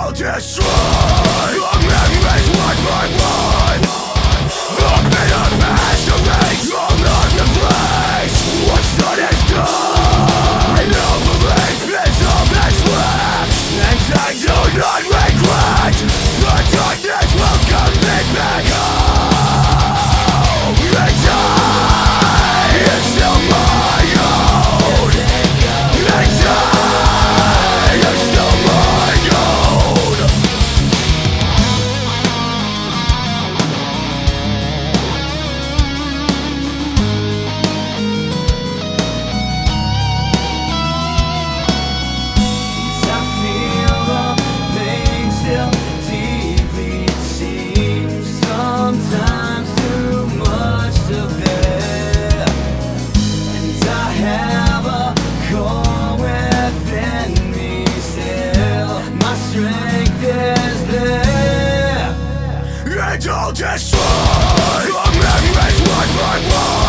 I'll destroy the memories one by one. The bitter past erase, will not replace what's done is done. No belief is all that's left, and I do not regret. The darkness will come me back home. And I is still my own. And I is still my own. I feel the pain still deeply, it seems sometimes too much to bear. And I have a core within me still, my strength is there. And I'll destroy the memories one by one.